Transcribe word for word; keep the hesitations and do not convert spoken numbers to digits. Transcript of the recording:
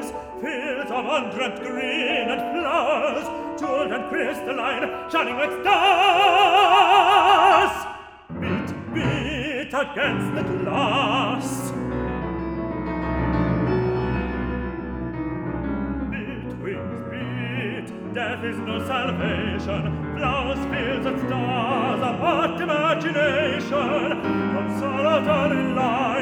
stars, fields of undreamt green and flowers, jeweled and crystalline, shining like stars. Beat, beat against the glass. Beat, wings, beat, death is no salvation. Flowers, fields, and stars are but imagination. From solitary life